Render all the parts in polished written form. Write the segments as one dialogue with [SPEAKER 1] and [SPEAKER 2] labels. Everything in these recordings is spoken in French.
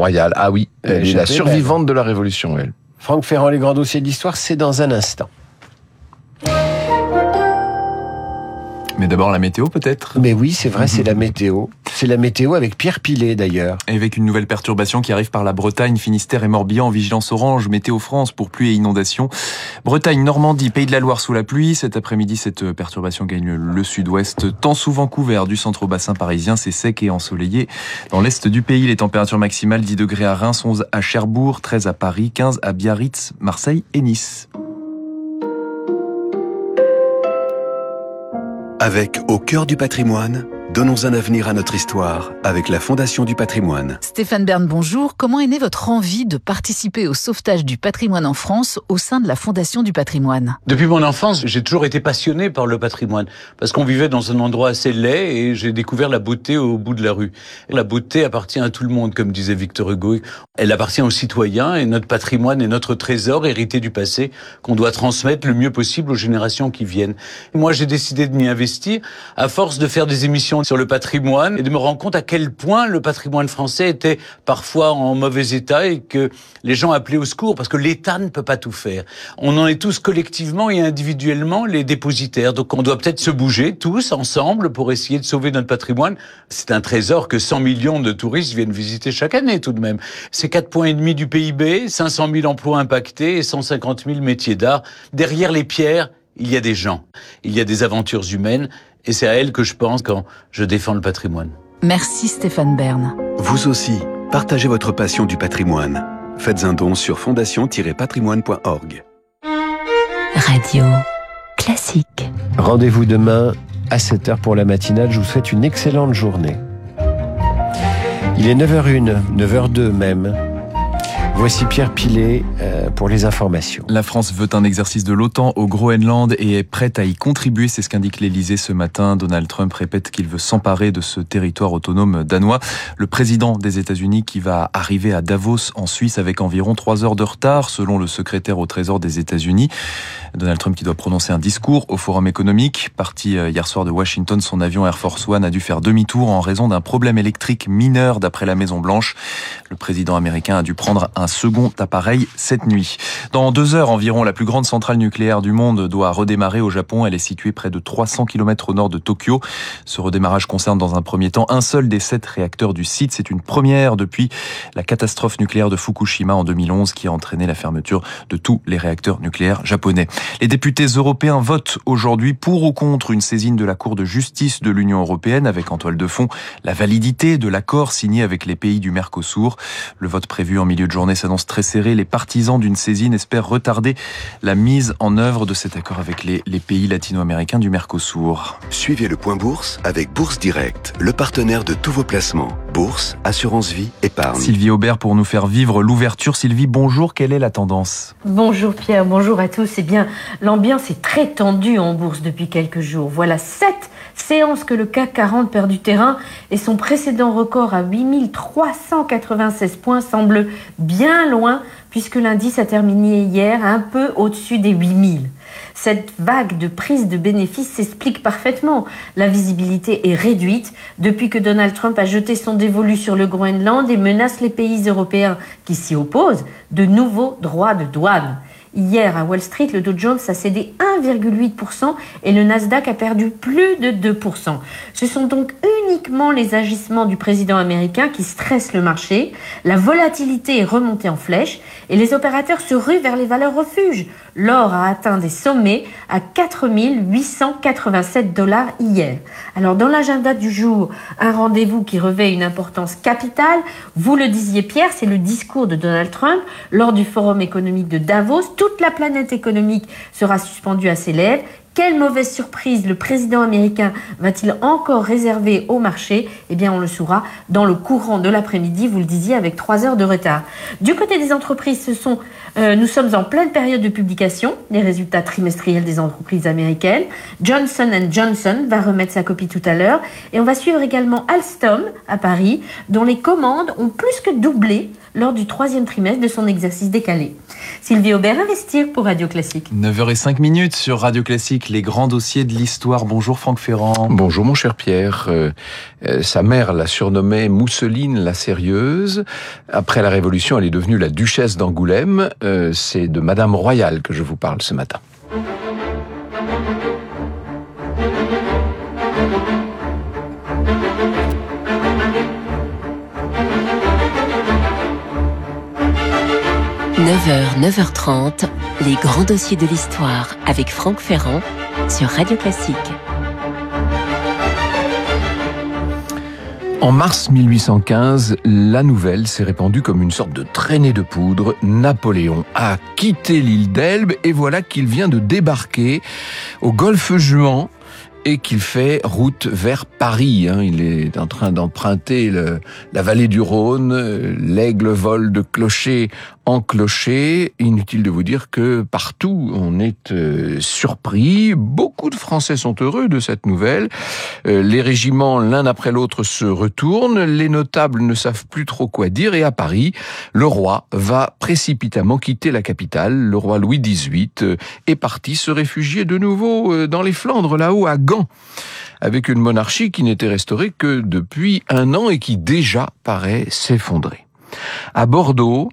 [SPEAKER 1] royale. Ah oui, elle est la survivante de la Révolution, elle.
[SPEAKER 2] Franck Ferrand, les grands dossiers de l'histoire, c'est dans un instant.
[SPEAKER 3] Mais d'abord la météo peut-être.
[SPEAKER 2] Mais oui, c'est vrai, c'est la météo. C'est la météo avec Pierre Pilet d'ailleurs.
[SPEAKER 3] Et avec une nouvelle perturbation qui arrive par la Bretagne, Finistère et Morbihan en vigilance orange, Météo France pour pluie et inondations. Bretagne, Normandie, Pays de la Loire sous la pluie. Cet après-midi, cette perturbation gagne le sud-ouest, temps souvent couvert du centre au bassin parisien. C'est sec et ensoleillé. Dans l'est du pays, les températures maximales 10 degrés à Reims, 11 à Cherbourg, 13 à Paris, 15 à Biarritz, Marseille et Nice.
[SPEAKER 4] Avec Au cœur du patrimoine, donnons un avenir à notre histoire avec la Fondation du patrimoine.
[SPEAKER 5] Stéphane Bern, bonjour. Comment est née votre envie de participer au sauvetage du patrimoine en France au sein de la Fondation du patrimoine ?
[SPEAKER 6] Depuis mon enfance, j'ai toujours été passionné par le patrimoine parce qu'on vivait dans un endroit assez laid et j'ai découvert la beauté au bout de la rue. La beauté appartient à tout le monde, comme disait Victor Hugo. Elle appartient aux citoyens et notre patrimoine est notre trésor hérité du passé qu'on doit transmettre le mieux possible aux générations qui viennent. Moi, j'ai décidé de m'y investir à force de faire des émissions sur le patrimoine et de me rendre compte à quel point le patrimoine français était parfois en mauvais état et que les gens appelaient au secours parce que l'État ne peut pas tout faire. On en est tous collectivement et individuellement les dépositaires. Donc on doit peut-être se bouger tous ensemble pour essayer de sauver notre patrimoine. C'est un trésor que 100 millions de touristes viennent visiter chaque année tout de même. C'est 4,5 points du PIB, 500 000 emplois impactés et 150 000 métiers d'art. Derrière les pierres, il y a des gens, il y a des aventures humaines. Et c'est à elle que je pense quand je défends le patrimoine.
[SPEAKER 5] Merci Stéphane Bern.
[SPEAKER 4] Vous aussi, partagez votre passion du patrimoine. Faites un don sur fondation-patrimoine.org.
[SPEAKER 7] Radio Classique.
[SPEAKER 2] Rendez-vous demain à 7h pour la matinale. Je vous souhaite une excellente journée. Il est 9h01, 9h02 même. Voici Pierre Pilet pour les informations.
[SPEAKER 3] La France veut un exercice de l'OTAN au Groenland et est prête à y contribuer. C'est ce qu'indique l'Élysée ce matin. Donald Trump répète qu'il veut s'emparer de ce territoire autonome danois. Le président des États-Unis qui va arriver à Davos en Suisse avec environ 3 heures de retard selon le secrétaire au Trésor des États-Unis. Donald Trump qui doit prononcer un discours au Forum économique. Parti hier soir de Washington, son avion Air Force One a dû faire demi-tour en raison d'un problème électrique mineur d'après la Maison-Blanche. Le président américain a dû prendre un second appareil cette nuit. Dans 2 heures environ, la plus grande centrale nucléaire du monde doit redémarrer au Japon. Elle est située près de 300 km au nord de Tokyo. Ce redémarrage concerne dans un premier temps un seul des 7 réacteurs du site. C'est une première depuis la catastrophe nucléaire de Fukushima en 2011 qui a entraîné la fermeture de tous les réacteurs nucléaires japonais. Les députés européens votent aujourd'hui pour ou contre une saisine de la Cour de justice de l'Union européenne avec en toile de fond la validité de l'accord signé avec les pays du Mercosur. Le vote prévu en milieu de journée s'annonce très serré. Les partisans d'une saisine espèrent retarder la mise en œuvre de cet accord avec les pays latino-américains du Mercosur.
[SPEAKER 4] Suivez le Point Bourse avec Bourse Direct, le partenaire de tous vos placements. Bourse, assurance vie, épargne.
[SPEAKER 3] Sylvie Aubert pour nous faire vivre l'ouverture. Sylvie, bonjour, quelle est la tendance ?
[SPEAKER 8] Bonjour Pierre, bonjour à tous. Eh bien, l'ambiance est très tendue en bourse depuis quelques jours. Voilà 7 séances que le CAC 40 perd du terrain et son précédent record à 8396 points semble bien loin puisque l'indice a terminé hier un peu au-dessus des 8000. Cette vague de prise de bénéfices s'explique parfaitement. La visibilité est réduite depuis que Donald Trump a jeté son dévolu sur le Groenland et menace les pays européens qui s'y opposent de nouveaux droits de douane. Hier, à Wall Street, le Dow Jones a cédé 1,8% et le Nasdaq a perdu plus de 2%. Ce sont donc uniquement les agissements du président américain qui stressent le marché. La volatilité est remontée en flèche et les opérateurs se ruent vers les valeurs refuges. L'or a atteint des sommets à 4 887 $ hier. Alors, dans l'agenda du jour, un rendez-vous qui revêt une importance capitale. Vous le disiez, Pierre, c'est le discours de Donald Trump lors du Forum économique de Davos. Toute la planète économique sera suspendue à ses lèvres. Quelle mauvaise surprise le président américain va-t-il encore réserver au marché ? Eh bien, on le saura dans le courant de l'après-midi, vous le disiez, avec 3 heures de retard. Du côté des entreprises, nous sommes en pleine période de publication, les résultats trimestriels des entreprises américaines. Johnson & Johnson va remettre sa copie tout à l'heure. Et on va suivre également Alstom à Paris, dont les commandes ont plus que doublé lors du 3e trimestre de son exercice décalé. Sylvie Aubert, Investir pour Radio Classique.
[SPEAKER 3] 9h05 sur Radio Classique, les grands dossiers de l'histoire. Bonjour Franck Ferrand.
[SPEAKER 2] Bonjour mon cher Pierre. Sa mère la surnommait Mousseline la Sérieuse. Après la Révolution, elle est devenue la duchesse d'Angoulême. C'est de Madame Royale que je vous parle ce matin. «
[SPEAKER 7] 9h30, les grands dossiers de l'histoire avec Franck Ferrand sur Radio Classique. »
[SPEAKER 2] En mars 1815, la nouvelle s'est répandue comme une sorte de traînée de poudre. Napoléon a quitté l'île d'Elbe et voilà qu'il vient de débarquer au golfe Juan et qu'il fait route vers Paris. Il est en train d'emprunter la vallée du Rhône. L'aigle vole de clocher en clocher. Inutile de vous dire que partout on est surpris. Beaucoup de Français sont heureux de cette nouvelle. Les régiments l'un après l'autre se retournent. Les notables ne savent plus trop quoi dire. Et à Paris, le roi va précipitamment quitter la capitale. Le roi Louis XVIII est parti se réfugier de nouveau dans les Flandres, là-haut à Gand, avec une monarchie qui n'était restaurée que depuis 1 an et qui déjà paraît s'effondrer. À Bordeaux,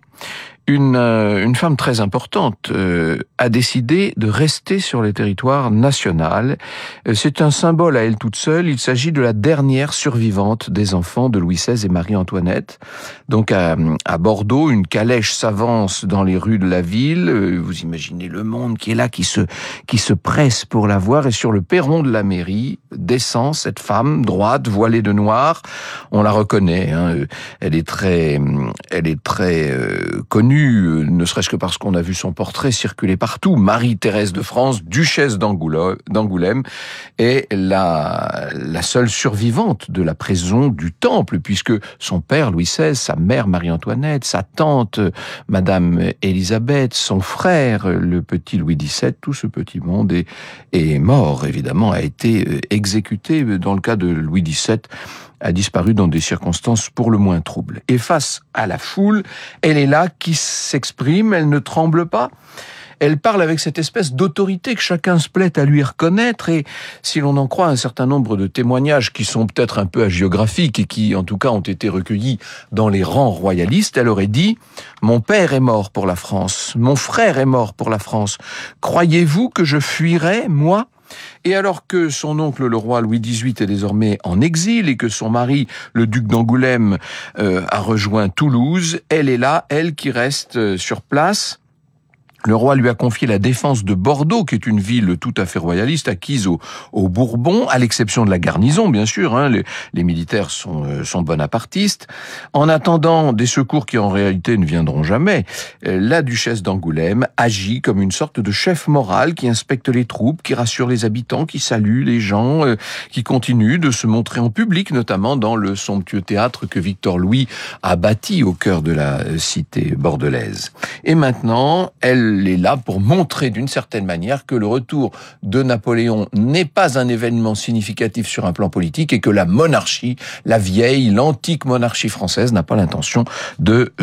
[SPEAKER 2] une femme très importante a décidé de rester sur le territoire national. C'est un symbole à elle toute seule. Il s'agit de la dernière survivante des enfants de Louis XVI et Marie-Antoinette. Donc à Bordeaux, une calèche s'avance dans les rues de la ville. Vous imaginez le monde qui est là, qui se presse pour la voir. Et sur le perron de la mairie descend cette femme droite, voilée de noir. On la reconnaît. Elle est très connue, ne serait-ce que parce qu'on a vu son portrait circuler partout. Marie-Thérèse de France, duchesse d'Angoulême, est la seule survivante de la prison du Temple, puisque son père Louis XVI, sa mère Marie-Antoinette, sa tante Madame Élisabeth, son frère le petit Louis XVII, tout ce petit monde est mort, évidemment, a été exécuté. Dans le cas de Louis XVII, a disparu dans des circonstances pour le moins troubles. Et face à la foule, elle est là, qui s'exprime, elle ne tremble pas. Elle parle avec cette espèce d'autorité que chacun se plaît à lui reconnaître, et si l'on en croit un certain nombre de témoignages qui sont peut-être un peu hagiographiques et qui, en tout cas, ont été recueillis dans les rangs royalistes, elle aurait dit « Mon père est mort pour la France, mon frère est mort pour la France. Croyez-vous que je fuirais, moi ?» Et alors que son oncle, le roi Louis XVIII, est désormais en exil et que son mari, le duc d'Angoulême, a rejoint Toulouse, elle est là, elle qui reste sur place. Le roi lui a confié la défense de Bordeaux, qui est une ville tout à fait royaliste, acquise aux Bourbons, à l'exception de la garnison, bien sûr. Les militaires sont bonapartistes. En attendant des secours qui en réalité ne viendront jamais, la duchesse d'Angoulême agit comme une sorte de chef moral qui inspecte les troupes, qui rassure les habitants, qui salue les gens, qui continue de se montrer en public, notamment dans le somptueux théâtre que Victor Louis a bâti au cœur de la cité bordelaise. Et maintenant, elle est là pour montrer d'une certaine manière que le retour de Napoléon n'est pas un événement significatif sur un plan politique et que la monarchie, la vieille, l'antique monarchie française n'a pas l'intention de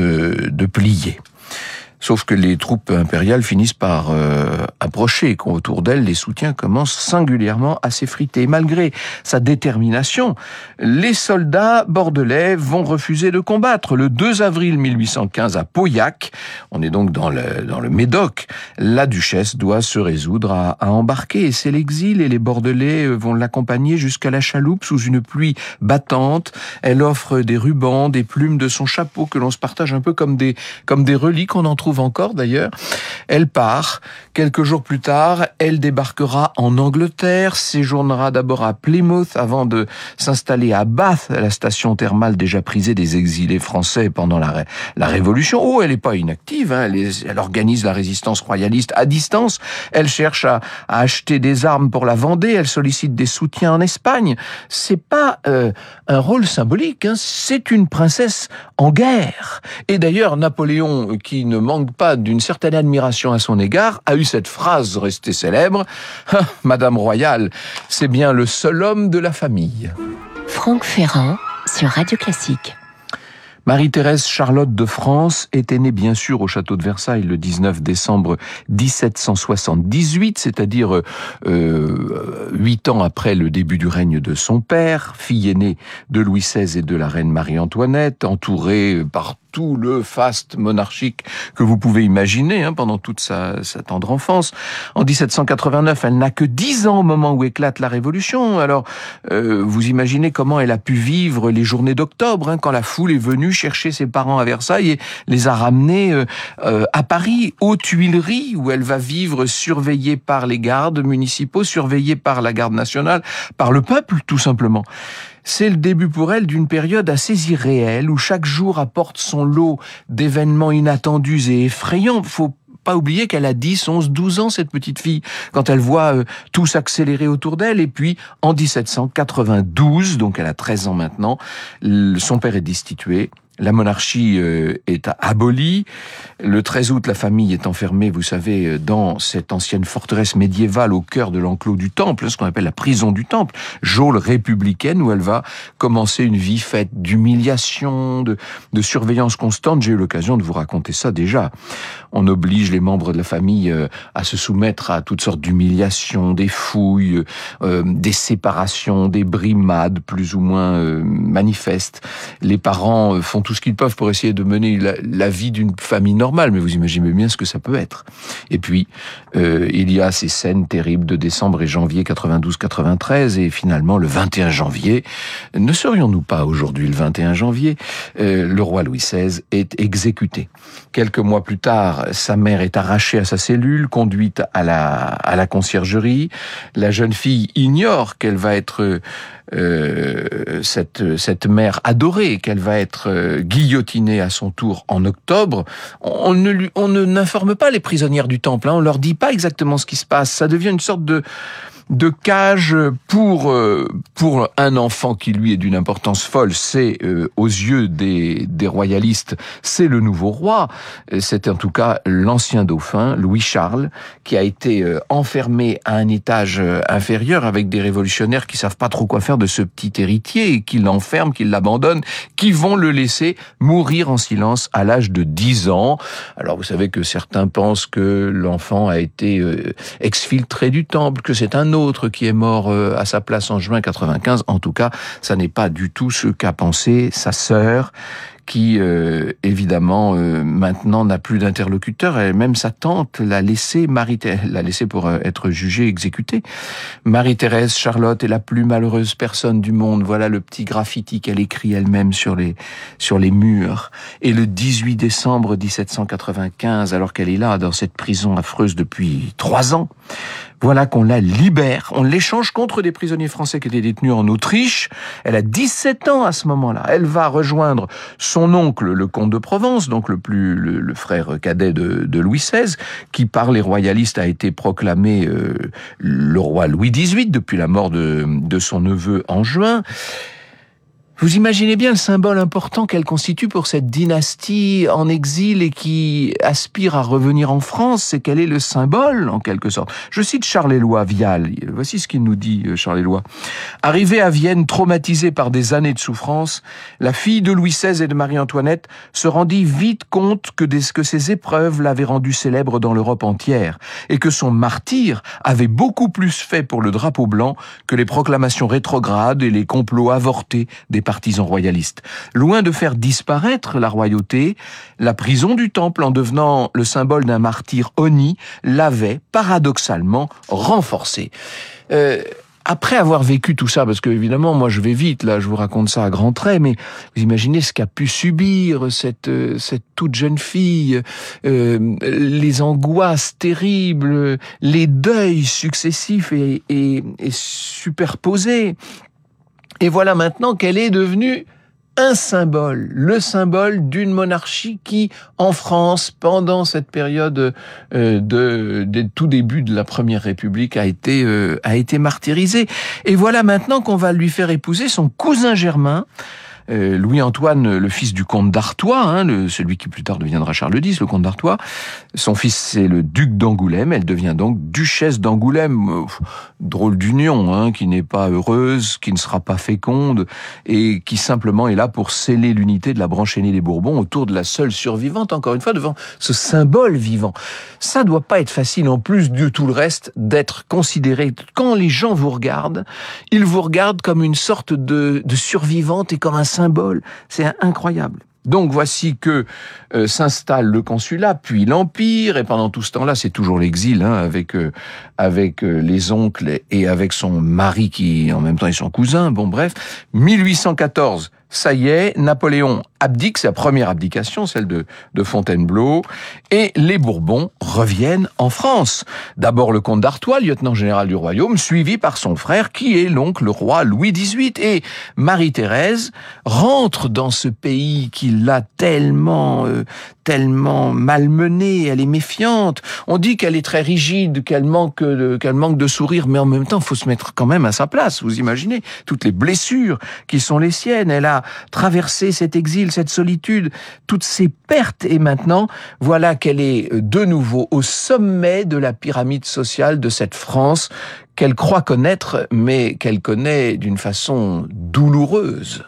[SPEAKER 2] plier. Sauf que les troupes impériales finissent par approcher, qu'autour d'elle, les soutiens commencent singulièrement à s'effriter. Malgré sa détermination, les soldats bordelais vont refuser de combattre. Le 2 avril 1815, à Pauillac, on est donc dans le Médoc, la duchesse doit se résoudre à embarquer. Et c'est l'exil, et les Bordelais vont l'accompagner jusqu'à la chaloupe sous une pluie battante. Elle offre des rubans, des plumes de son chapeau que l'on se partage un peu comme des reliques. On en trouve encore d'ailleurs. Elle part. Quelques jours plus tard, elle débarquera en Angleterre, séjournera d'abord à Plymouth avant de s'installer à Bath, la station thermale déjà prisée des exilés français pendant la Révolution. Oh, elle n'est pas inactive, elle organise la résistance royaliste à distance. Elle cherche à acheter des armes pour la Vendée, elle sollicite des soutiens en Espagne. C'est pas un rôle symbolique, c'est une princesse en guerre. Et d'ailleurs, Napoléon, qui ne manque pas d'une certaine admiration à son égard, a eu cette phrase restée célèbre: « Madame Royale, c'est bien le seul homme de la famille. »
[SPEAKER 7] Franck Ferrand sur Radio Classique.
[SPEAKER 2] Marie-Thérèse Charlotte de France était née bien sûr au château de Versailles le 19 décembre 1778, c'est-à-dire 8 ans après le début du règne de son père, fille aînée de Louis XVI et de la reine Marie-Antoinette, entourée par tout le faste monarchique que vous pouvez imaginer pendant toute sa tendre enfance. En 1789, elle n'a que 10 ans au moment où éclate la Révolution. Alors, vous imaginez comment elle a pu vivre les journées d'octobre, quand la foule est venue chercher ses parents à Versailles et les a ramenés à Paris, aux Tuileries, où elle va vivre surveillée par les gardes municipaux, surveillée par la garde nationale, par le peuple, tout simplement. C'est le début pour elle d'une période assez irréelle où chaque jour apporte son lot d'événements inattendus et effrayants. Faut pas oublier qu'elle a 10, 11, 12 ans, cette petite fille, quand elle voit tout s'accélérer autour d'elle. Et puis, en 1792, donc elle a 13 ans maintenant, son père est destitué. La monarchie est abolie. Le 13 août, la famille est enfermée, vous savez, dans cette ancienne forteresse médiévale au cœur de l'enclos du Temple, ce qu'on appelle la prison du Temple, geôle républicaine, où elle va commencer une vie faite d'humiliation, de surveillance constante. J'ai eu l'occasion de vous raconter ça déjà. On oblige les membres de la famille à se soumettre à toutes sortes d'humiliations, des fouilles, des séparations, des brimades plus ou moins manifestes. Les parents font tout ce qu'ils peuvent pour essayer de mener la vie d'une famille normale, mais vous imaginez bien ce que ça peut être. Et puis, il y a ces scènes terribles de décembre et janvier 92-93, et finalement, le 21 janvier, ne serions-nous pas aujourd'hui le 21 janvier, le roi Louis XVI est exécuté. Quelques mois plus tard, sa mère est arrachée à sa cellule, conduite à la conciergerie. La jeune fille ignore qu'elle va être cette mère adorée, qu'elle va être guillotinée à son tour en octobre. On n'informe pas les prisonnières du Temple, on leur dit pas exactement ce qui se passe. Ça devient une sorte de cage pour un enfant qui lui est d'une importance folle. C'est aux yeux des royalistes, c'est le nouveau roi. C'est en tout cas l'ancien dauphin Louis Charles qui a été enfermé à un étage inférieur avec des révolutionnaires qui savent pas trop quoi faire de ce petit héritier et qui l'enferment, qui l'abandonnent, qui vont le laisser mourir en silence à l'âge de 10 ans. Alors vous savez que certains pensent que l'enfant a été exfiltré du temple, que c'est un autre qui est mort à sa place en juin 95. En tout cas, ça n'est pas du tout ce qu'a pensé sa sœur, qui évidemment maintenant n'a plus d'interlocuteur. Même sa tante l'a laissé pour être jugée, exécutée. Marie-Thérèse Charlotte est la plus malheureuse personne du monde. Voilà le petit graffiti qu'elle écrit elle-même sur les murs. Et le 18 décembre 1795, alors qu'elle est là dans cette prison affreuse depuis 3 ans, voilà qu'on la libère. On l'échange contre des prisonniers français qui étaient détenus en Autriche. Elle a 17 ans à ce moment-là. Elle va rejoindre son oncle, le comte de Provence, donc le frère cadet de Louis XVI, qui par les royalistes a été proclamé le roi Louis XVIII depuis la mort de son neveu en juin. Vous imaginez bien le symbole important qu'elle constitue pour cette dynastie en exil et qui aspire à revenir en France, c'est qu'elle est le symbole, en quelque sorte. Je cite Charles-Éloi Vial. Voici ce qu'il nous dit, Charles-Éloi. Arrivée à Vienne, traumatisée par des années de souffrance, la fille de Louis XVI et de Marie-Antoinette se rendit vite compte que ses épreuves l'avaient rendue célèbre dans l'Europe entière et que son martyre avait beaucoup plus fait pour le drapeau blanc que les proclamations rétrogrades et les complots avortés des partisans royalistes. Loin de faire disparaître la royauté, la prison du Temple, en devenant le symbole d'un martyr honni, l'avait paradoxalement renforcé. Après avoir vécu tout ça, parce que évidemment, moi je vais vite, là, je vous raconte ça à grands traits, mais vous imaginez ce qu'a pu subir cette toute jeune fille, les angoisses terribles, les deuils successifs et superposés. Et voilà maintenant qu'elle est devenue un symbole, le symbole d'une monarchie qui, en France, pendant cette période de tout début de la Première République, a été martyrisée. Et voilà maintenant qu'on va lui faire épouser son cousin germain,
[SPEAKER 1] Louis-Antoine, le fils du comte d'Artois, celui qui plus tard deviendra Charles X, le comte d'Artois. Son fils, c'est le duc d'Angoulême. Elle devient donc duchesse d'Angoulême. Drôle d'union, qui n'est pas heureuse, qui ne sera pas féconde, et qui simplement est là pour sceller l'unité de la branche aînée des Bourbons autour de la seule survivante, encore une fois, devant ce symbole vivant. Ça doit pas être facile, en plus de tout le reste, d'être considéré. Quand les gens vous regardent, ils vous regardent comme une sorte de survivante et comme un symbole. C'est incroyable. Donc voici que s'installe le consulat, puis l'empire, et pendant tout ce temps-là, c'est toujours l'exil, avec les oncles et avec son mari qui, en même temps, est son cousin. Bon, bref, 1814. Ça y est, Napoléon abdique, c'est la première abdication, celle de Fontainebleau, et les Bourbons reviennent en France. D'abord le comte d'Artois, lieutenant général du royaume, suivi par son frère, qui est donc le roi Louis XVIII. Et Marie-Thérèse rentre dans ce pays qui l'a tellement malmenée, elle est méfiante. On dit qu'elle est très rigide, qu'elle manque de sourire, mais en même temps, il faut se mettre quand même à sa place. Vous imaginez toutes les blessures qui sont les siennes. Elle a traversé cet exil, cette solitude, toutes ces pertes, et maintenant, voilà qu'elle est de nouveau au sommet de la pyramide sociale de cette France qu'elle croit connaître, mais qu'elle connaît d'une façon douloureuse.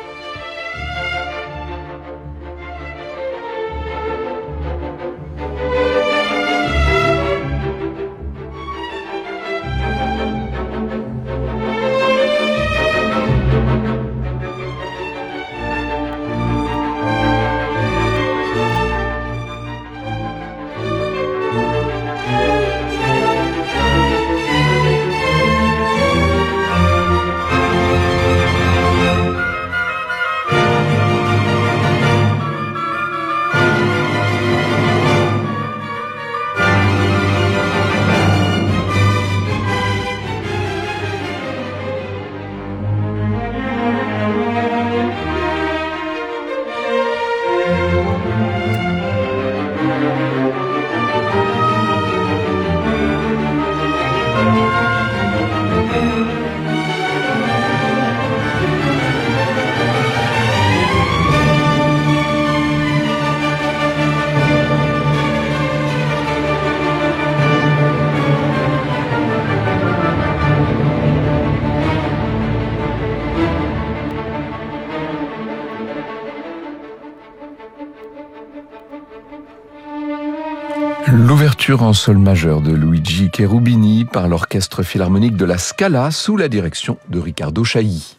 [SPEAKER 1] L'ouverture en sol majeur de Luigi Cherubini par l'orchestre philharmonique de la Scala sous la direction de Riccardo Chailly.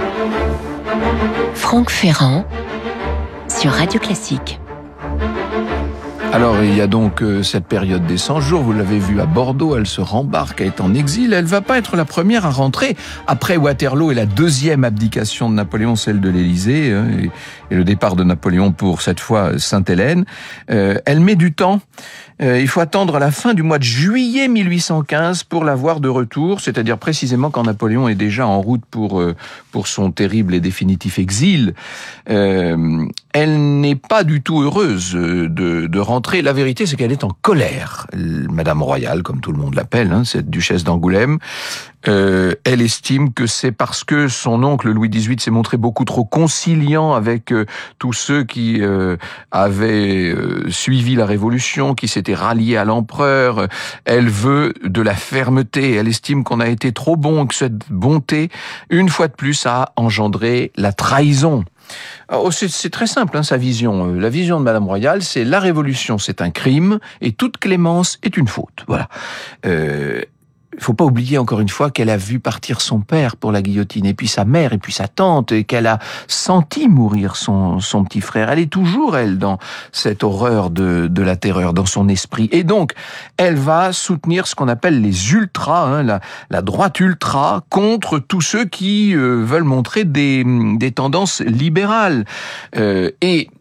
[SPEAKER 7] Franck Ferrand sur Radio Classique.
[SPEAKER 1] Alors, il y a donc cette période des 100 jours, vous l'avez vu à Bordeaux, elle se rembarque, elle est en exil, elle va pas être la première à rentrer. Après Waterloo et la deuxième abdication de Napoléon, celle de l'Élysée, et le départ de Napoléon pour, cette fois, Sainte-Hélène, elle met du temps. Il faut attendre la fin du mois de juillet 1815 pour la voir de retour, c'est-à-dire précisément quand Napoléon est déjà en route pour son terrible et définitif exil. Elle n'est pas du tout heureuse de rentrer. La vérité, c'est qu'elle est en colère. Madame Royale, comme tout le monde l'appelle, cette duchesse d'Angoulême, elle estime que c'est parce que son oncle Louis XVIII s'est montré beaucoup trop conciliant avec tous ceux qui avaient suivi la Révolution, qui s'étaient ralliés à l'empereur. Elle veut de la fermeté. Elle estime qu'on a été trop bon, que cette bonté, une fois de plus, a engendré la trahison. Alors, c'est très simple, sa vision. La vision de Madame Royale, c'est la Révolution, c'est un crime, et toute clémence est une faute. Voilà. Il faut pas oublier encore une fois qu'elle a vu partir son père pour la guillotine, et puis sa mère, et puis sa tante, et qu'elle a senti mourir son petit frère. Elle est toujours, elle, dans cette horreur de la terreur, dans son esprit. Et donc, elle va soutenir ce qu'on appelle les ultras, la droite ultra, contre tous ceux qui veulent montrer des tendances libérales. Et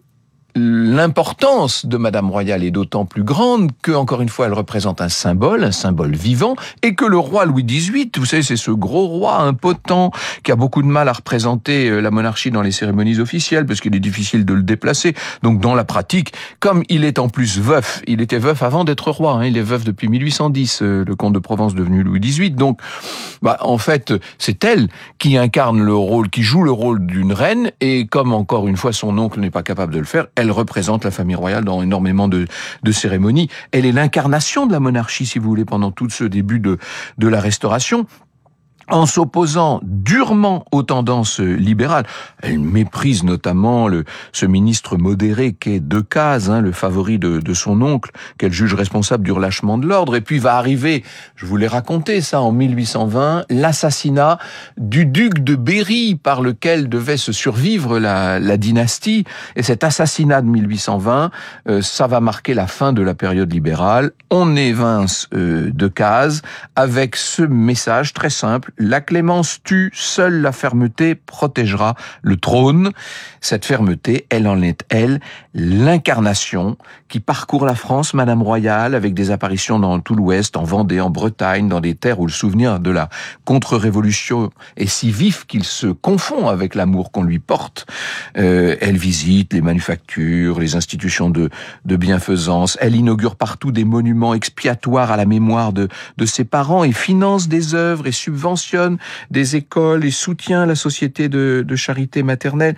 [SPEAKER 1] l'importance de Madame Royale est d'autant plus grande que, encore une fois, elle représente un symbole vivant, et que le roi Louis XVIII, vous savez, c'est ce gros roi impotent qui a beaucoup de mal à représenter la monarchie dans les cérémonies officielles, parce qu'il est difficile de le déplacer. Donc, dans la pratique, comme il est en plus veuf, il était veuf avant d'être roi, il est veuf depuis 1810, le comte de Provence devenu Louis XVIII. Donc, en fait, c'est elle qui incarne le rôle, qui joue le rôle d'une reine, et comme, encore une fois, son oncle n'est pas capable de le faire, elle représente la famille royale dans énormément de cérémonies. Elle est l'incarnation de la monarchie, si vous voulez, pendant tout ce début de la Restauration, en s'opposant durement aux tendances libérales. Elle méprise notamment ce ministre modéré qu'est Decazes, le favori de son oncle, qu'elle juge responsable du relâchement de l'ordre. Et puis va arriver, je vous l'ai raconté ça, en 1820, l'assassinat du duc de Berry, par lequel devait se survivre la dynastie. Et cet assassinat de 1820, ça va marquer la fin de la période libérale. On évince Decazes avec ce message très simple: la clémence tue, seule la fermeté protégera le trône. Cette fermeté, elle en est, l'incarnation qui parcourt la France, Madame Royale, avec des apparitions dans tout l'Ouest, en Vendée, en Bretagne, dans des terres où le souvenir de la contre-révolution est si vif qu'il se confond avec l'amour qu'on lui porte. Elle visite les manufactures, les institutions de bienfaisance. Elle inaugure partout des monuments expiatoires à la mémoire de ses parents et finance des œuvres et subventionne des écoles et soutient la société de charité maternelle.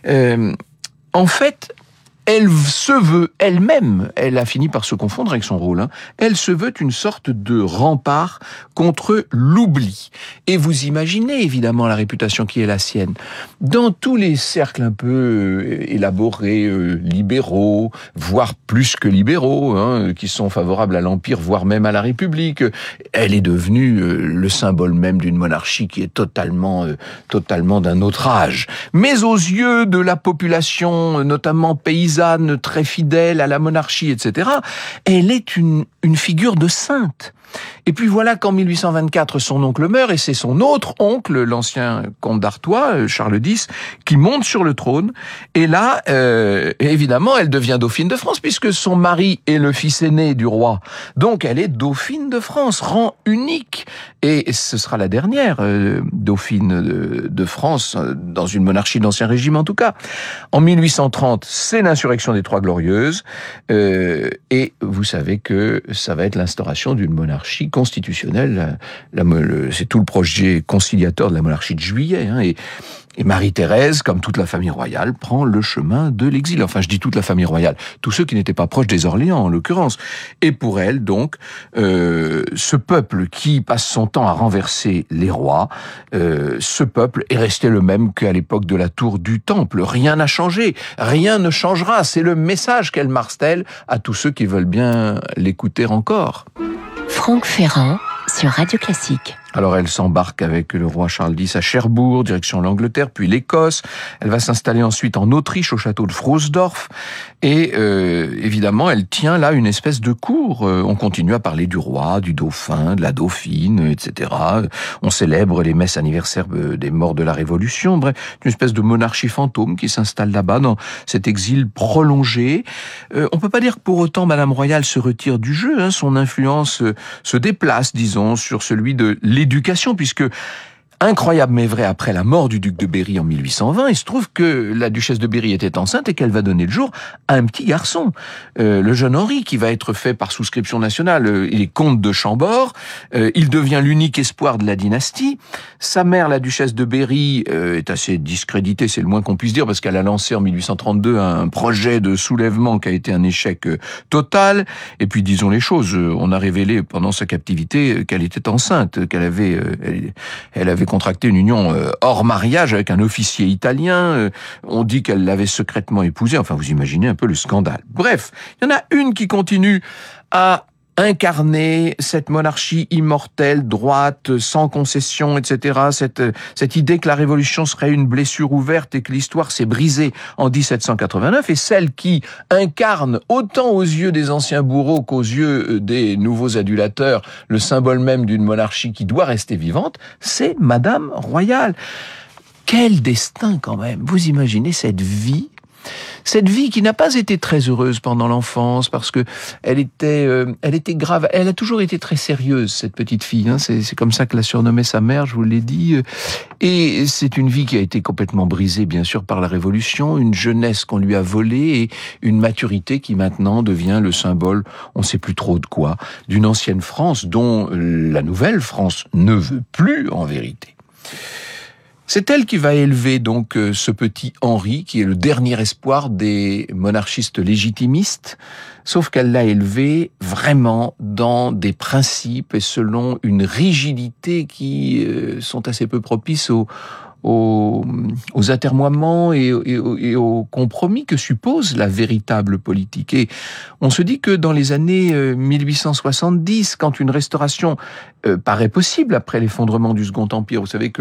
[SPEAKER 1] En fait, elle se veut elle-même, elle a fini par se confondre avec son rôle, elle se veut une sorte de rempart contre l'oubli. Et vous imaginez évidemment la réputation qui est la sienne. Dans tous les cercles un peu élaborés, libéraux, voire plus que libéraux, qui sont favorables à l'Empire, voire même à la République, elle est devenue le symbole même d'une monarchie qui est totalement d'un autre âge. Mais aux yeux de la population, notamment paysanne, très fidèle à la monarchie, etc., elle est une figure de sainte. Et puis voilà qu'en 1824, son oncle meurt, et c'est son autre oncle, l'ancien comte d'Artois, Charles X, qui monte sur le trône. Et là, évidemment, elle devient dauphine de France, puisque son mari est le fils aîné du roi. Donc elle est dauphine de France, rang unique. Et ce sera la dernière dauphine de France, dans une monarchie d'Ancien Régime en tout cas. En 1830, c'est l'insurrection des Trois Glorieuses, et vous savez que ça va être l'instauration d'une monarchie constitutionnelle. C'est tout le projet conciliateur de la monarchie de Juillet, et Marie-Thérèse, comme toute la famille royale, prend le chemin de l'exil. Enfin, je dis toute la famille royale, tous ceux qui n'étaient pas proches des Orléans, en l'occurrence. Et pour elle, donc, ce peuple qui passe son temps à renverser les rois, ce peuple est resté le même qu'à l'époque de la tour du Temple. Rien n'a changé, rien ne changera. C'est le message qu'elle martèle à tous ceux qui veulent bien l'écouter encore.
[SPEAKER 7] Franck Ferrand sur Radio Classique.
[SPEAKER 1] Alors elle s'embarque avec le roi Charles X à Cherbourg, direction l'Angleterre, puis l'Écosse. Elle va s'installer ensuite en Autriche, au château de Frosdorf. Et évidemment, elle tient là une espèce de cour. On continue à parler du roi, du dauphin, de la dauphine, etc. On célèbre les messes anniversaires des morts de la Révolution. Bref, une espèce de monarchie fantôme qui s'installe là-bas dans cet exil prolongé. On peut pas dire que pour autant Madame Royale se retire du jeu. Son influence se déplace, disons, sur celui de l'éducation, puisque, incroyable mais vrai, après la mort du duc de Berry en 1820, il se trouve que la duchesse de Berry était enceinte et qu'elle va donner le jour à un petit garçon, le jeune Henri, qui va être fait par souscription nationale. Il est comte de Chambord, il devient l'unique espoir de la dynastie. Sa mère, la duchesse de Berry, est assez discréditée, c'est le moins qu'on puisse dire, parce qu'elle a lancé en 1832 un projet de soulèvement qui a été un échec total. Et puis, disons les choses, on a révélé pendant sa captivité qu'elle était enceinte, qu'elle avait, elle avait contracté une union hors mariage avec un officier italien. On dit qu'elle l'avait secrètement épousé. Enfin, vous imaginez un peu le scandale. Bref, il y en a une qui continue à incarner cette monarchie immortelle, droite, sans concession, etc. Cette idée que la Révolution serait une blessure ouverte et que l'histoire s'est brisée en 1789, et celle qui incarne autant aux yeux des anciens bourreaux qu'aux yeux des nouveaux adulateurs le symbole même d'une monarchie qui doit rester vivante, c'est Madame Royale. Quel destin quand même! Vous imaginez cette vie Cette vie qui n'a pas été très heureuse pendant l'enfance parce que elle était grave. Elle a toujours été très sérieuse, cette petite fille. C'est comme ça que l'a surnommée sa mère, je vous l'ai dit. Et c'est une vie qui a été complètement brisée, bien sûr, par la Révolution, une jeunesse qu'on lui a volée et une maturité qui maintenant devient le symbole, on ne sait plus trop de quoi, d'une ancienne France dont la nouvelle France ne veut plus en vérité. C'est elle qui va élever donc ce petit Henri, qui est le dernier espoir des monarchistes légitimistes, sauf qu'elle l'a élevé vraiment dans des principes et selon une rigidité qui sont assez peu propices aux atermoiements et aux compromis que suppose la véritable politique. Et on se dit que dans les années 1870, quand une restauration paraît possible après l'effondrement du Second Empire, vous savez que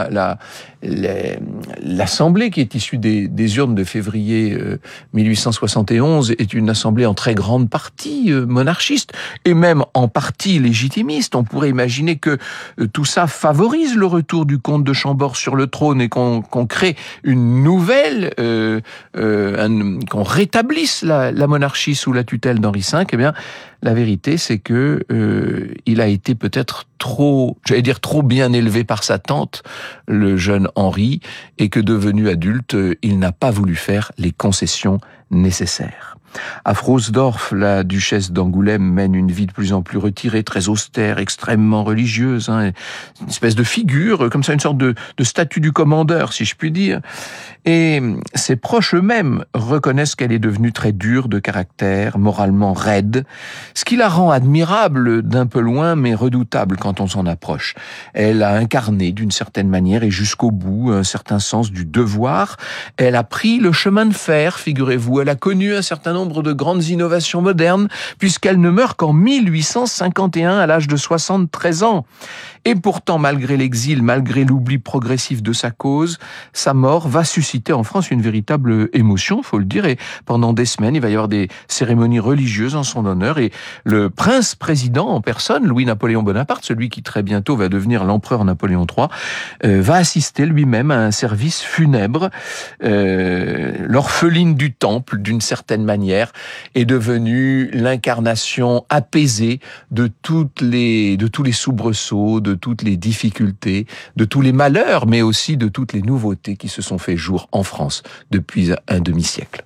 [SPEAKER 1] l'assemblée qui est issue des urnes de février 1871 est une assemblée en très grande partie monarchiste et même en partie légitimiste. On pourrait imaginer que tout ça favorise le retour du comte de Chambord sur le trône et qu'on crée une nouvelle, qu'on rétablisse la monarchie sous la tutelle d'Henri V. Eh bien, la vérité, c'est que il a été peut-être trop bien élevé par sa tante, le jeune Henri, et que devenu adulte, il n'a pas voulu faire les concessions nécessaires. À Frosdorf, la duchesse d'Angoulême mène une vie de plus en plus retirée, très austère, extrêmement religieuse, une espèce de figure, comme ça, une sorte de statue du commandeur, si je puis dire. Et ses proches eux-mêmes reconnaissent qu'elle est devenue très dure de caractère, moralement raide, ce qui la rend admirable d'un peu loin, mais redoutable quand on s'en approche. Elle a incarné d'une certaine manière et jusqu'au bout un certain sens du devoir. Elle a pris le chemin de fer, figurez-vous. Elle a connu un certain nombre de grandes innovations modernes, puisqu'elle ne meurt qu'en 1851 à l'âge de 73 ans. Et pourtant, malgré l'exil, malgré l'oubli progressif de sa cause, sa mort va susciter en France une véritable émotion, faut le dire, et pendant des semaines, il va y avoir des cérémonies religieuses en son honneur, et le prince-président en personne, Louis-Napoléon Bonaparte, celui qui très bientôt va devenir l'empereur Napoléon III, va assister lui-même à un service funèbre. L'orpheline du temple, d'une certaine manière, est devenue l'incarnation apaisée de tous les soubresauts, de toutes les difficultés, de tous les malheurs, mais aussi de toutes les nouveautés qui se sont fait jour en France depuis un demi-siècle.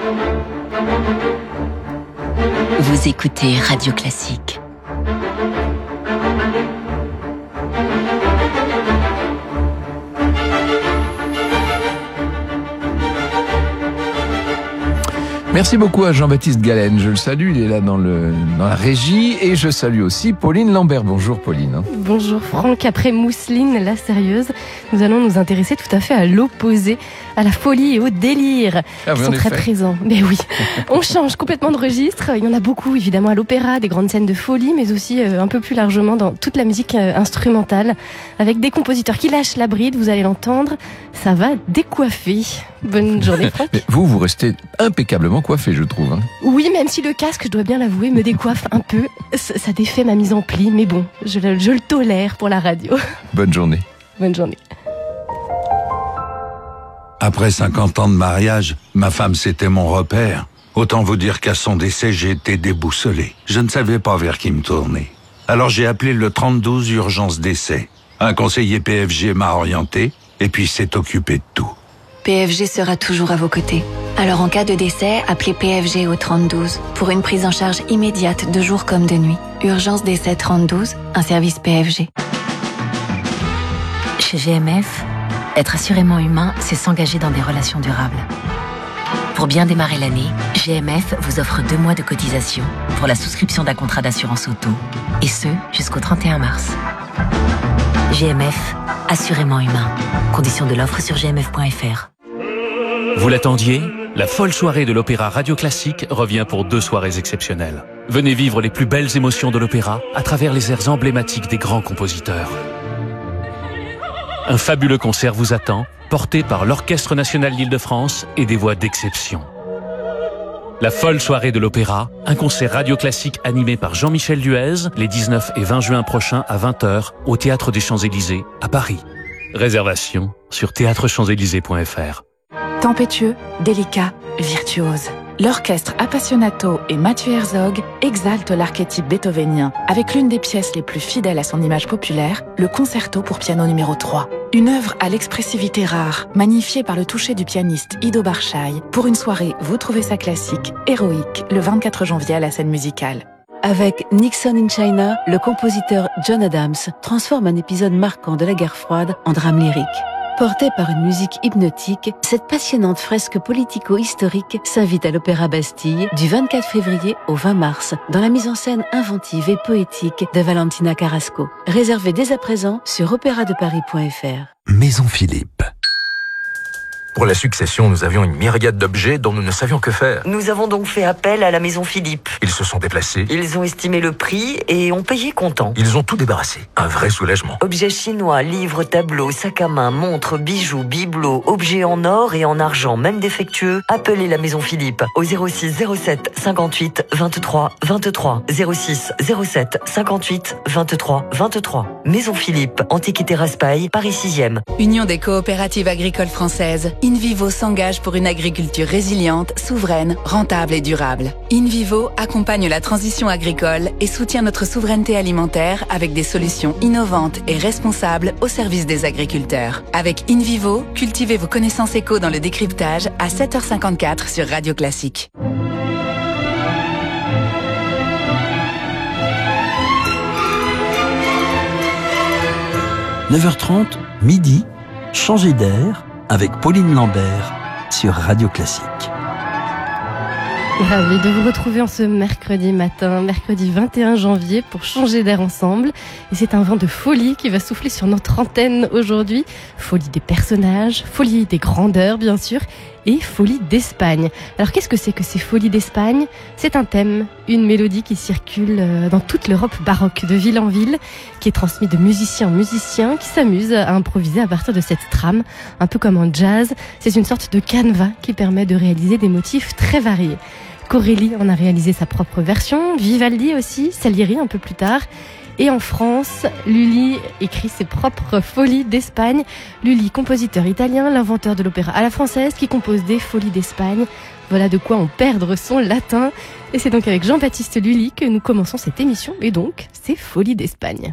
[SPEAKER 7] Vous écoutez Radio Classique.
[SPEAKER 1] Merci beaucoup à Jean-Baptiste Galen, je le salue, il est là dans la régie, et je salue aussi Pauline Lambert. Bonjour Pauline.
[SPEAKER 9] Bonjour Franck, après Mousseline, la sérieuse, nous allons nous intéresser tout à fait à l'opposé, à la folie et au délire, qui sont très présents. Mais oui, on change complètement de registre, il y en a beaucoup évidemment à l'opéra, des grandes scènes de folie, mais aussi un peu plus largement dans toute la musique instrumentale, avec des compositeurs qui lâchent la bride, vous allez l'entendre, ça va décoiffer. Bonne journée Franck.
[SPEAKER 1] Mais vous restez impeccablement coiffé, je trouve.
[SPEAKER 9] Oui, même si le casque, je dois bien l'avouer, me décoiffe un peu. Ça défait ma mise en pli, mais bon, je le tolère pour la radio.
[SPEAKER 1] Bonne journée.
[SPEAKER 9] Bonne journée.
[SPEAKER 10] Après 50 ans de mariage, ma femme c'était mon repère. Autant vous dire qu'à son décès, j'ai été déboussolé. Je ne savais pas vers qui me tourner. Alors j'ai appelé le 32 urgence décès. Un conseiller PFG m'a orienté, et puis s'est occupé de tout.
[SPEAKER 11] PFG sera toujours à vos côtés. Alors en cas de décès, appelez PFG au 3012 pour une prise en charge immédiate de jour comme de nuit. Urgence décès 3012, un service PFG.
[SPEAKER 12] Chez GMF, être assurément humain, c'est s'engager dans des relations durables. Pour bien démarrer l'année, GMF vous offre 2 mois de cotisation pour la souscription d'un contrat d'assurance auto, et ce, jusqu'au 31 mars. GMF, assurément humain. Conditions de l'offre sur gmf.fr.
[SPEAKER 13] Vous l'attendiez ? La folle soirée de l'Opéra Radio Classique revient pour 2 soirées exceptionnelles. Venez vivre les plus belles émotions de l'opéra à travers les airs emblématiques des grands compositeurs. Un fabuleux concert vous attend, porté par l'Orchestre National d'Île-de-France et des voix d'exception. La folle soirée de l'opéra, un concert radio classique animé par Jean-Michel Duez, les 19 et 20 juin prochains à 20h au Théâtre des Champs-Élysées à Paris. Réservation sur théâtrechamps-élysées.fr.
[SPEAKER 5] Tempétueux, délicat, virtuose. L'orchestre Appassionato et Mathieu Herzog exaltent l'archétype beethovénien avec l'une des pièces les plus fidèles à son image populaire, le concerto pour piano numéro 3. Une œuvre à l'expressivité rare, magnifiée par le toucher du pianiste Ido Barshai pour une soirée Vous trouvez ça classique, héroïque, le 24 janvier à la Scène Musicale.
[SPEAKER 14] Avec Nixon in China, le compositeur John Adams transforme un épisode marquant de la guerre froide en drame lyrique. Portée par une musique hypnotique, cette passionnante fresque politico-historique s'invite à l'Opéra Bastille du 24 février au 20 mars dans la mise en scène inventive et poétique de Valentina Carrasco. Réservée dès à présent sur opéradeparis.fr.
[SPEAKER 15] Maison Philippe. Pour la succession, nous avions une myriade d'objets dont nous ne savions que faire.
[SPEAKER 16] Nous avons donc fait appel à la Maison Philippe.
[SPEAKER 15] Ils se sont déplacés.
[SPEAKER 16] Ils ont estimé le prix et ont payé comptant.
[SPEAKER 15] Ils ont tout débarrassé. Un vrai soulagement.
[SPEAKER 16] Objets chinois, livres, tableaux, sacs à main, montres, bijoux, bibelots, objets en or et en argent, même défectueux. Appelez la Maison Philippe au 06 07 58 23 23. 06 07 58 23 23. Maison Philippe, Antiquité Raspail, Paris 6e.
[SPEAKER 5] Union des coopératives agricoles françaises. InVivo s'engage pour une agriculture résiliente, souveraine, rentable et durable. InVivo accompagne la transition agricole et soutient notre souveraineté alimentaire avec des solutions innovantes et responsables au service des agriculteurs. Avec InVivo, cultivez vos connaissances éco dans le décryptage à 7h54 sur Radio Classique.
[SPEAKER 17] « 9h30, midi, changer d'air » avec Pauline Lambert sur Radio Classique.
[SPEAKER 9] Ravi de vous retrouver en ce mercredi matin, mercredi 21 janvier, pour changer d'air ensemble. Et c'est un vent de folie qui va souffler sur notre antenne aujourd'hui. Folie des personnages, folie des grandeurs bien sûr, et folie d'Espagne. Alors qu'est-ce que c'est que ces folies d'Espagne ? C'est un thème, une mélodie qui circule dans toute l'Europe baroque, de ville en ville, qui est transmise de musicien en musicien, qui s'amuse à improviser à partir de cette trame, un peu comme en jazz. C'est une sorte de canevas qui permet de réaliser des motifs très variés. Corelli en a réalisé sa propre version, Vivaldi aussi, Salieri un peu plus tard. Et en France, Lully écrit ses propres folies d'Espagne. Lully, compositeur italien, l'inventeur de l'opéra à la française, qui compose des folies d'Espagne. Voilà de quoi en perdre son latin. Et c'est donc avec Jean-Baptiste Lully que nous commençons cette émission, et donc ces folies d'Espagne.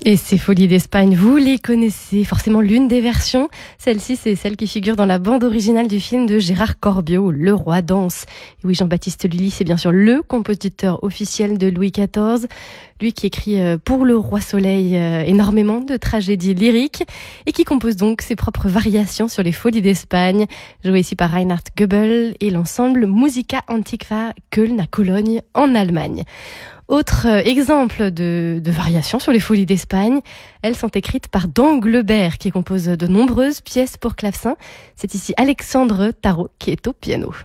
[SPEAKER 9] Et ces Folies d'Espagne, vous les connaissez forcément l'une des versions. Celle-ci, c'est celle qui figure dans la bande originale du film de Gérard Corbiot, Le Roi danse. Et oui, Jean-Baptiste Lully, c'est bien sûr le compositeur officiel de Louis XIV. Lui qui écrit pour le Roi Soleil énormément de tragédies lyriques et qui compose donc ses propres variations sur les Folies d'Espagne, jouées ici par Reinhard Goebel et l'ensemble Musica Antiqua Köln à Cologne en Allemagne. Autre exemple de variations sur les Folies d'Espagne, elles sont écrites par Danglebert qui compose de nombreuses pièces pour clavecin. C'est ici Alexandre Tarot qui est au piano.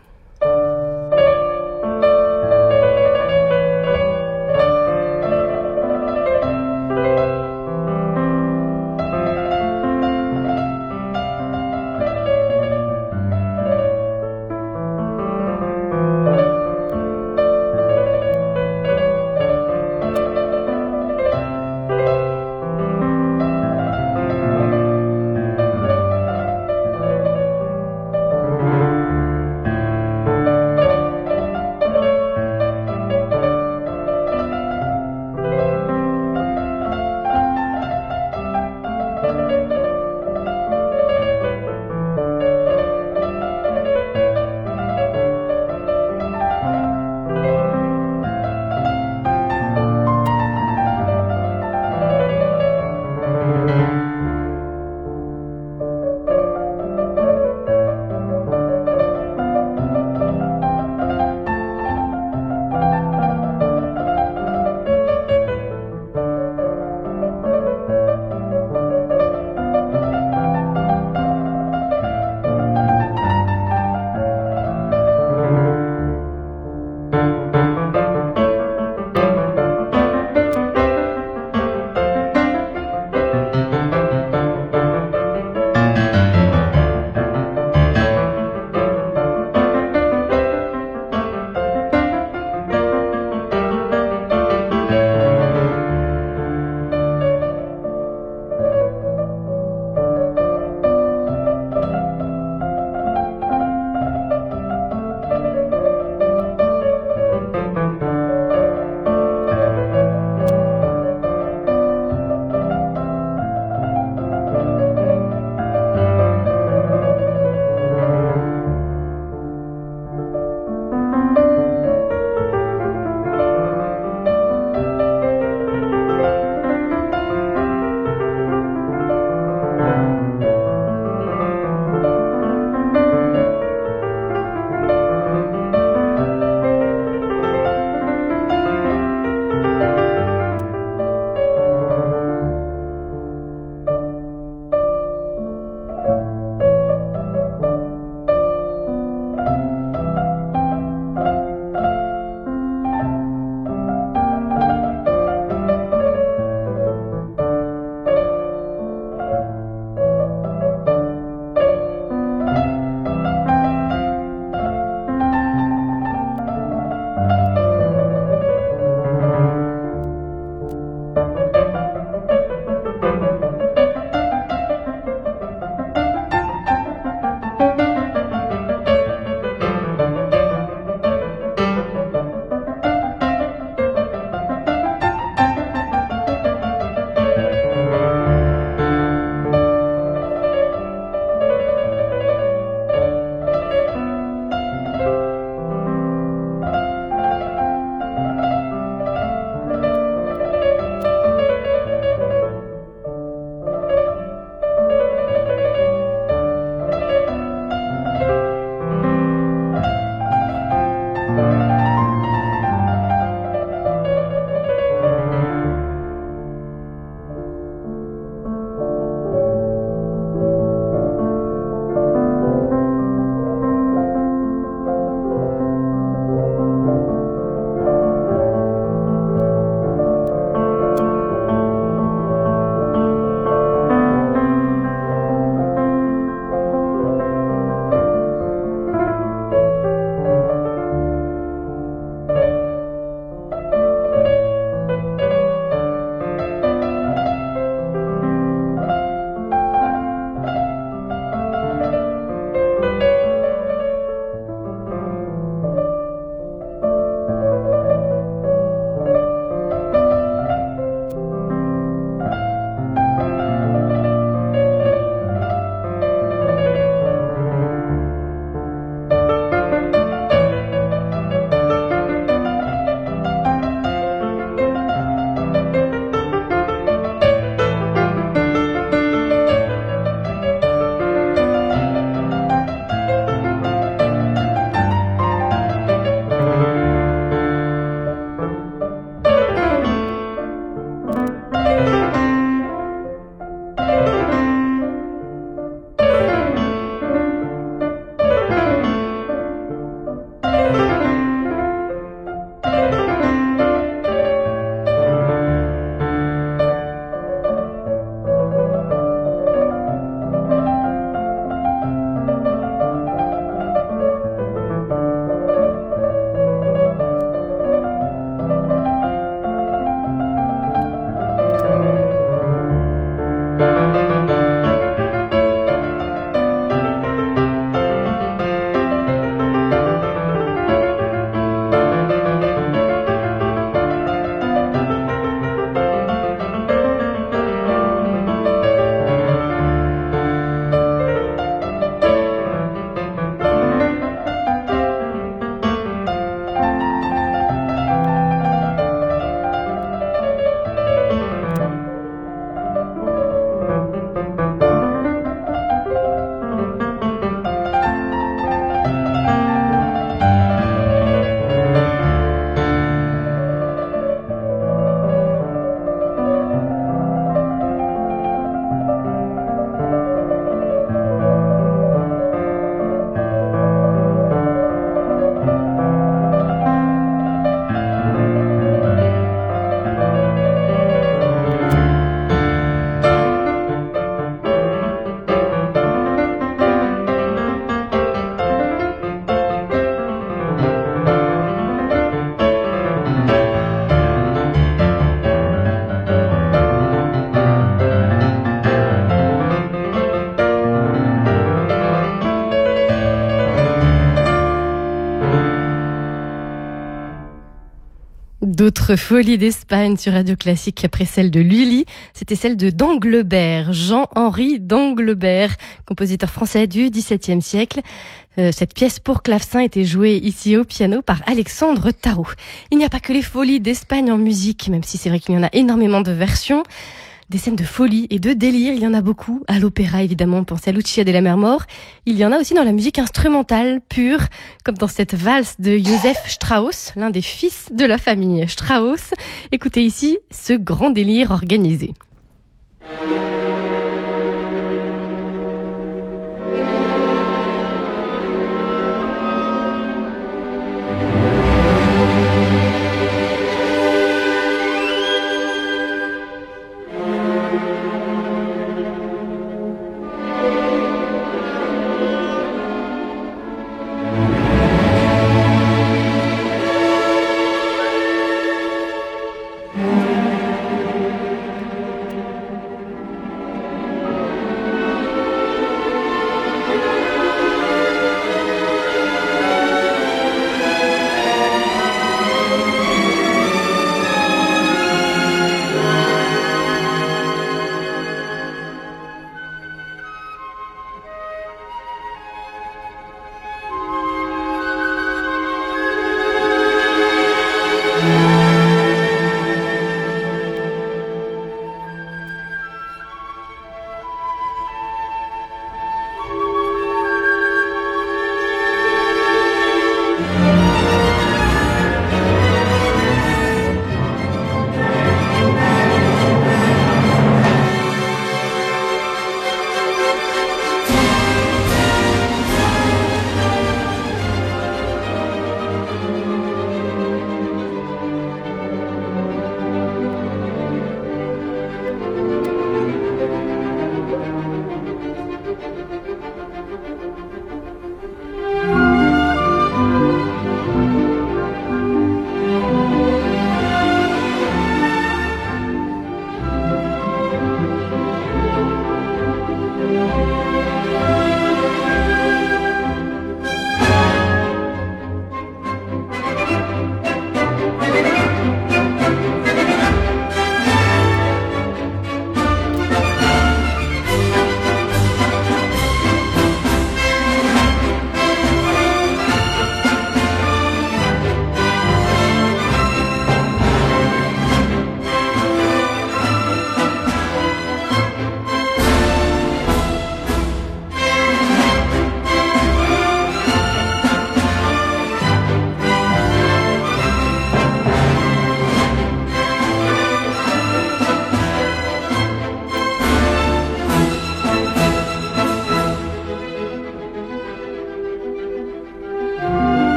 [SPEAKER 9] D'autres folies d'Espagne sur Radio Classique après celle de Lully, c'était celle de Danglebert, Jean-Henri Danglebert, compositeur français du XVIIe siècle. Cette pièce pour clavecin était jouée ici au piano par Alexandre Tarot. Il n'y a pas que les folies d'Espagne en musique, même si c'est vrai qu'il y en a énormément de versions. Des scènes de folie et de délire, il y en a beaucoup. À l'opéra, évidemment, pensez à Lucia de la Mer Mort. Il y en a aussi dans la musique instrumentale pure, comme dans cette valse de Joseph Strauss, l'un des fils de la famille Strauss. Écoutez ici ce grand délire organisé.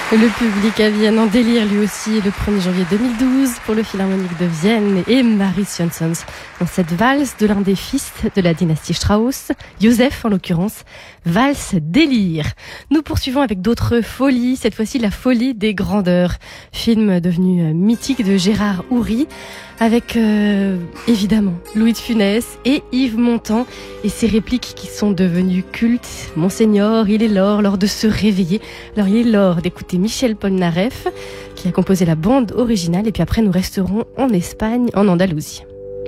[SPEAKER 9] Le public à Vienne en délire lui aussi le 1er janvier 2012 pour le Philharmonique de Vienne et Mariss Jansons dans cette valse de l'un des fils de la dynastie Strauss, Joseph en l'occurrence, valse délire. Nous poursuivons avec d'autres folies, cette fois-ci la folie des grandeurs, film devenu mythique de Gérard Houry avec évidemment Louis de Funès et Yves Montand et ses répliques qui sont devenues cultes. Monseigneur, il est l'heure de se réveiller. Alors il est l'heure d'écouter Michel Polnareff qui a composé la bande originale et puis après nous resterons en Espagne, en Andalousie.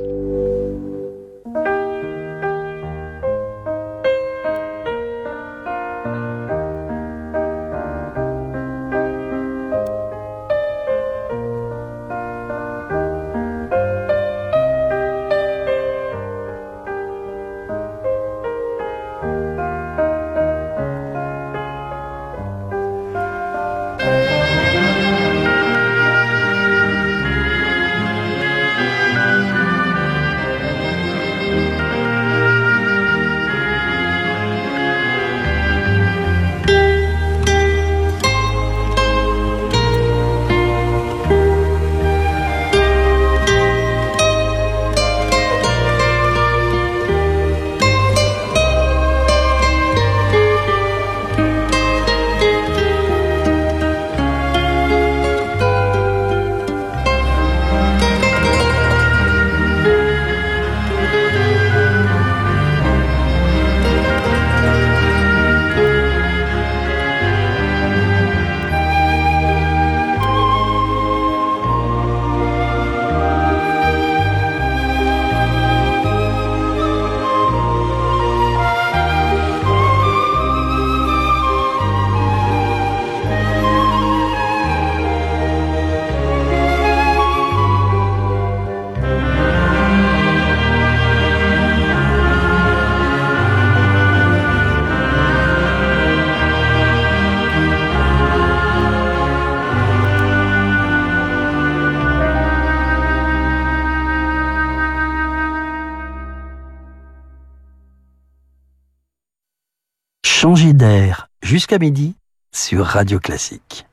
[SPEAKER 17] Changer d'air jusqu'à midi sur Radio Classique.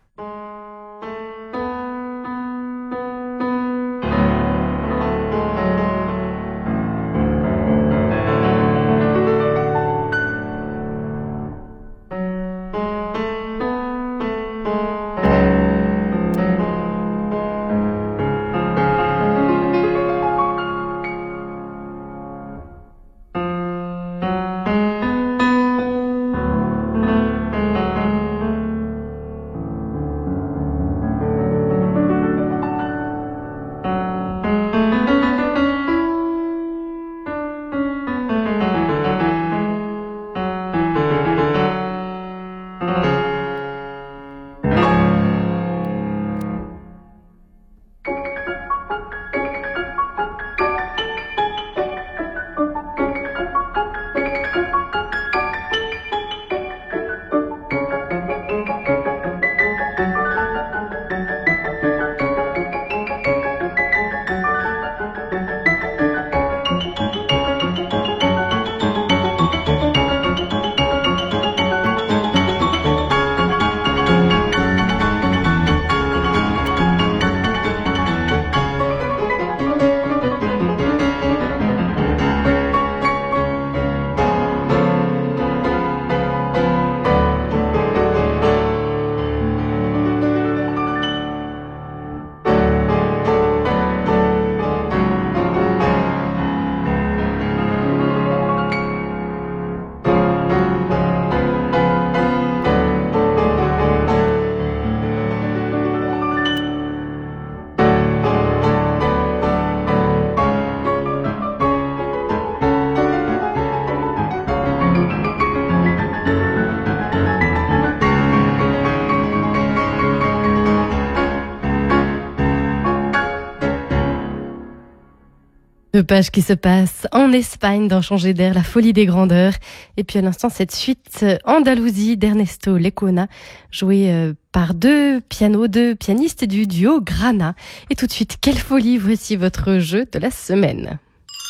[SPEAKER 9] Deux pages qui se passent en Espagne dans Changer d'air, la folie des grandeurs. Et puis à l'instant, cette suite Andalousie d'Ernesto Lecuona, jouée par deux pianistes du duo Grana. Et tout de suite, quelle folie, voici votre jeu de la semaine.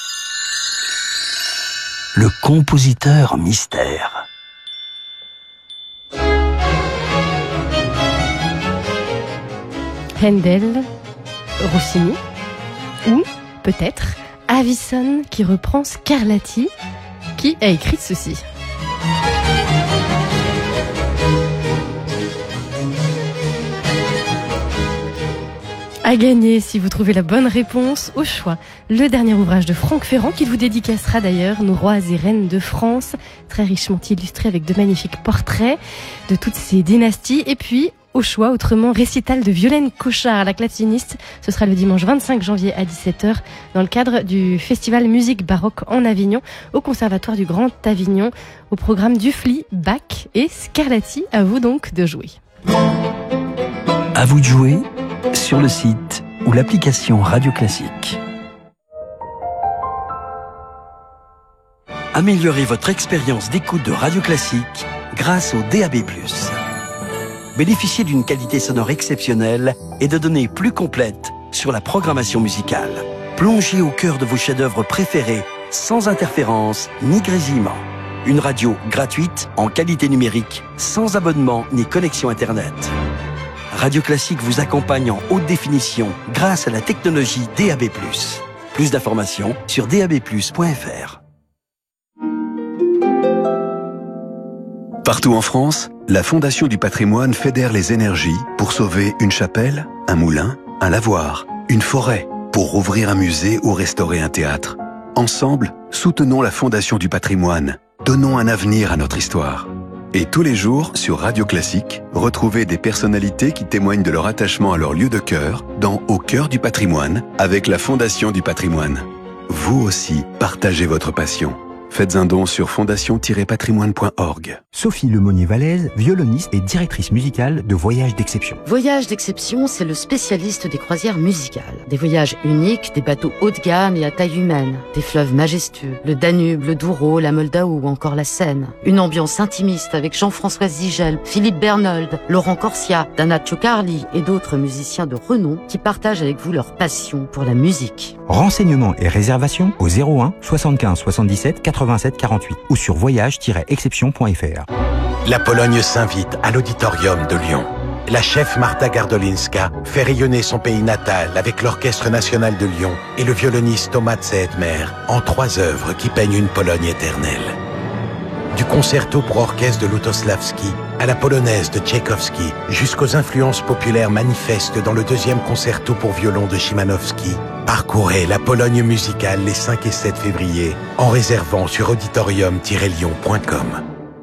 [SPEAKER 17] Le compositeur mystère.
[SPEAKER 9] Handel, Rossini ou peut-être Avison qui reprend Scarlatti, qui a écrit ceci. À gagner si vous trouvez la bonne réponse, au choix, le dernier ouvrage de Franck Ferrand qui vous dédicacera d'ailleurs Nos rois et reines de France, très richement illustré avec de magnifiques portraits de toutes ces dynasties. Et puis, au choix, autrement, récital de Violaine Cochard, la claveciniste. Ce sera le dimanche 25 janvier à 17h dans le cadre du festival Musique Baroque en Avignon, au Conservatoire du Grand Avignon, au programme Dufly, Bach et Scarlatti. À vous donc de jouer.
[SPEAKER 17] À vous de jouer sur le site ou l'application Radio Classique. Améliorez votre expérience d'écoute de Radio Classique grâce au DAB+. Bénéficiez d'une qualité sonore exceptionnelle et de données plus complètes sur la programmation musicale. Plongez au cœur de vos chefs-d'œuvre préférés sans interférence ni grésillement. Une radio gratuite en qualité numérique, sans abonnement ni connexion Internet. Radio Classique vous accompagne en haute définition grâce à la technologie DAB+. Plus d'informations sur dabplus.fr.
[SPEAKER 4] Partout en France, la Fondation du Patrimoine fédère les énergies pour sauver une chapelle, un moulin, un lavoir, une forêt, pour rouvrir un musée ou restaurer un théâtre. Ensemble, soutenons la Fondation du Patrimoine. Donnons un avenir à notre histoire. Et tous les jours, sur Radio Classique, retrouvez des personnalités qui témoignent de leur attachement à leur lieu de cœur dans Au cœur du patrimoine avec la Fondation du Patrimoine. Vous aussi, partagez votre passion. Faites un don sur fondation-patrimoine.org.
[SPEAKER 18] Sophie Lemonnier-Vallès, violoniste et directrice musicale de Voyages d'Exception.
[SPEAKER 19] Voyages d'Exception, c'est le spécialiste des croisières musicales. Des voyages uniques, des bateaux haut de gamme et à taille humaine, des fleuves majestueux, le Danube, le Douro, la Moldau ou encore la Seine. Une ambiance intimiste avec Jean-François Zigel, Philippe Bernold, Laurent Corsia, Dana Ciocarli et d'autres musiciens de renom qui partagent avec vous leur passion pour la musique.
[SPEAKER 18] Renseignements et réservations au 01 75 77 87 48 ou sur voyage-exception.fr.
[SPEAKER 20] La Pologne s'invite à l'Auditorium de Lyon. La chef Marta Gardolinska fait rayonner son pays natal avec l'Orchestre National de Lyon et le violoniste Tomasz Edmer en 3 œuvres qui peignent une Pologne éternelle. Du concerto pour orchestre de Lutosławski à la polonaise de Tchaïkovski, jusqu'aux influences populaires manifestes dans le 2e concerto pour violon de Szymanowski, parcourez la Pologne musicale les 5 et 7 février en réservant sur auditorium-lyon.com.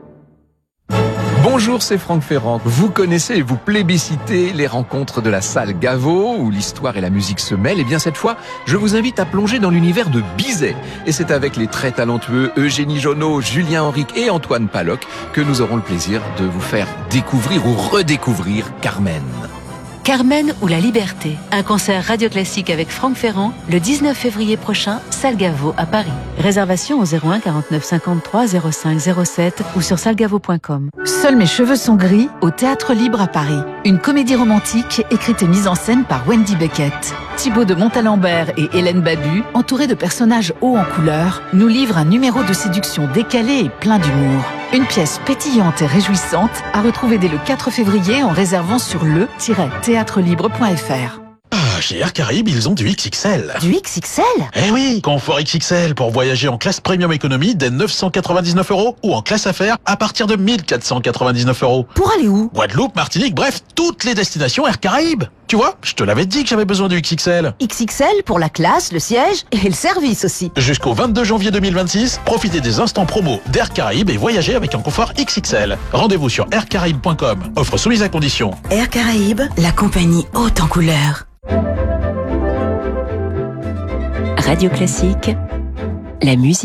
[SPEAKER 1] Bonjour, c'est Franck Ferrand. Vous connaissez et vous plébiscitez les rencontres de la salle Gaveau, où l'histoire et la musique se mêlent. Et bien cette fois, je vous invite à plonger dans l'univers de Bizet. Et c'est avec les très talentueux Eugénie Jonot, Julien Henrique et Antoine Paloc que nous aurons le plaisir de vous faire découvrir ou redécouvrir Carmen.
[SPEAKER 12] Carmen ou la Liberté, un concert radio classique avec Franck Ferrand le 19 février prochain, salle Gaveau à Paris. Réservation au 01 49 53 05 07 ou sur salgavo.com.
[SPEAKER 21] Seuls mes cheveux sont gris au Théâtre Libre à Paris. Une comédie romantique écrite et mise en scène par Wendy Beckett. Thibaut de Montalembert et Hélène Babu, entourés de personnages hauts en couleur, nous livrent un numéro de séduction décalé et plein d'humour. Une pièce pétillante et réjouissante à retrouver dès le 4 février en réservant sur le-théâtrelibre.fr.
[SPEAKER 22] Chez Air Caraïbes, ils ont du XXL.
[SPEAKER 21] Du XXL ?
[SPEAKER 22] Eh oui, confort XXL pour voyager en classe premium économie dès 999 € ou en classe affaires à partir de 1499 €.
[SPEAKER 21] Pour aller où ?
[SPEAKER 22] Guadeloupe, Martinique, bref, toutes les destinations Air Caraïbes. Tu vois, je te l'avais dit que j'avais besoin du XXL.
[SPEAKER 21] XXL pour la classe, le siège et le service aussi.
[SPEAKER 22] Jusqu'au 22 janvier 2026, profitez des instants promo d'Air Caraïbes et voyagez avec un confort XXL. Rendez-vous sur aircaraïbes.com. Offre soumise à condition.
[SPEAKER 21] Air Caraïbes, la compagnie haute en couleur.
[SPEAKER 7] Radio Classique, la musique.